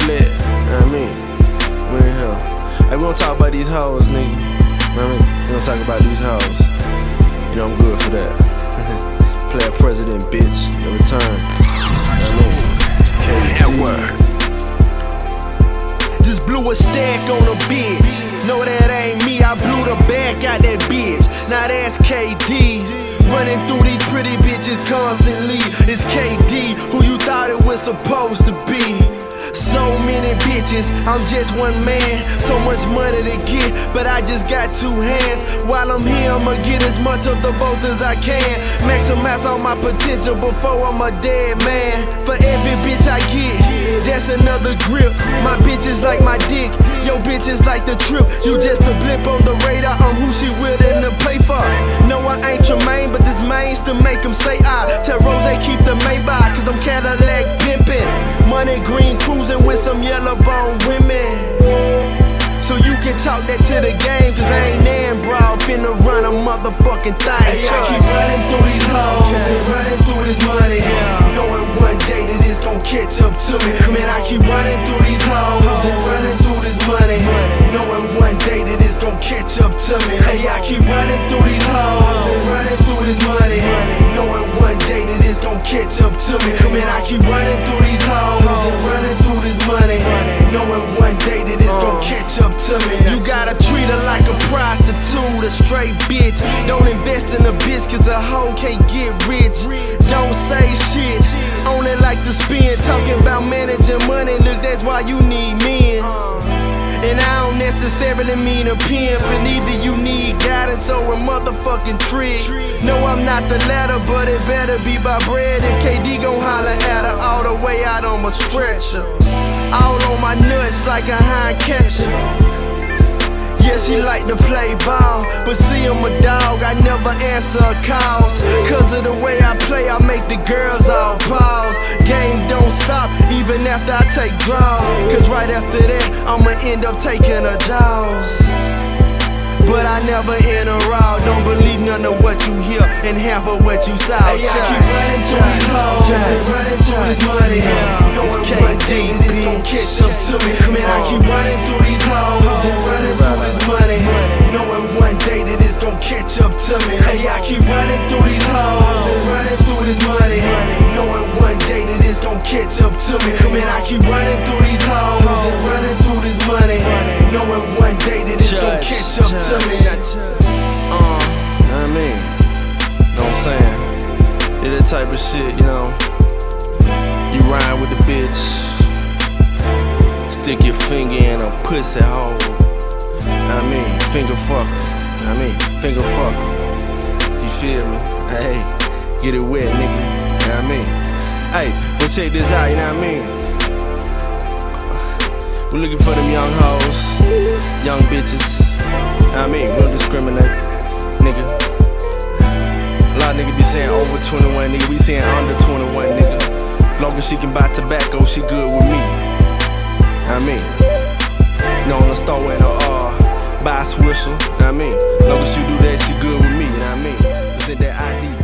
lit, you know what I mean? We in here. Hey, we don't talk about these hoes, nigga. You know what I mean? We don't talk about these hoes. You know I'm good for that. Player president, bitch. In return. You know what I mean? Just blew a stack on a bitch. No, that ain't me, I blew the back out that bitch. Now that's KD. Running through these pretty bitches constantly. It's KD, who you thought it was supposed to be. So many bitches, I'm just one man. So much money to get, but I just got two hands. While I'm here, I'ma get as much of the both as I can. Maximize all my potential before I'm a dead man. For every bitch I get, that's another grip. My bitch is like my dick, yo bitch is like the trip. You just a blip on the radar, I'm who she willing to pay for. No, I ain't Tremaine, but this main's to make them say I. Tell Rose keep the Maybach, cause I'm Cadillac pimpin'. Money green cruising with some yellow bone women. So you can talk that to the game, cause I ain't nan bro, finna run a motherfucking thing. Hey, I keep running through these hoes and running through this money, knowing one day that it's gon' catch up to me. Man, I keep running through these hoes and running through this money, knowing one day that it's gon' catch up to me. Hey, I keep running through these hoes and running through this money, knowing one day that it's gon' catch up to me. Man, I keep running through these hoes and running through this money, knowing one day that it's gon' catch up to me. You gotta treat her like a prostitute, a straight bitch. Don't invest in a bitch, cause a hoe can't get rich. Don't say shit, only like to spin. Talking about managing money, look, that's why you need men. And I don't necessarily mean a pimp, and either you need guidance or a motherfucking trick. No, I'm not the latter, but it better be by bread. If KD gon' holler at her all the way out on my stretcher, all on my nuts like a hind catcher. Yeah, she like to play ball, but see I'm a dog, I never answer calls. Cause of the way I play, I make the girls all pause. Game don't stop, even after I take draws. Cause right after that, I'ma end up taking her jaws. But I never interrupt, don't believe none of what you hear and half of what you saw. Hey, I keep running through these hoes and running through this money, knowing one day that it's gon' catch up to me. Man, I keep running through these hoes and running through this money, knowing one day that it's gon' catch up to me. Hey, I keep running through these hoes and running through this money, knowing one day that it's gon' catch up to me. Man, I keep running through these hoes and running through this money, knowing one day that it's gon' catch up to me. You know what I mean? Know what I'm saying? Yeah, that type of shit, you know. You ride with the bitch, stick your finger in a pussy hole. I mean, finger fucker. I mean, finger fucker. You feel me? Hey, get it wet, nigga. You know what I mean? Hey, but check this out, you know what I mean? We're looking for them young hoes, young bitches. I mean, we don't discriminate, nigga. A lot of niggas be saying over 21, nigga. We saying under 21, nigga. Long as she can buy tobacco, she good with me. I mean, you know, on the store and buy a Swisher. I mean, long as you do that, she good with me. You know what I mean? Present that ID.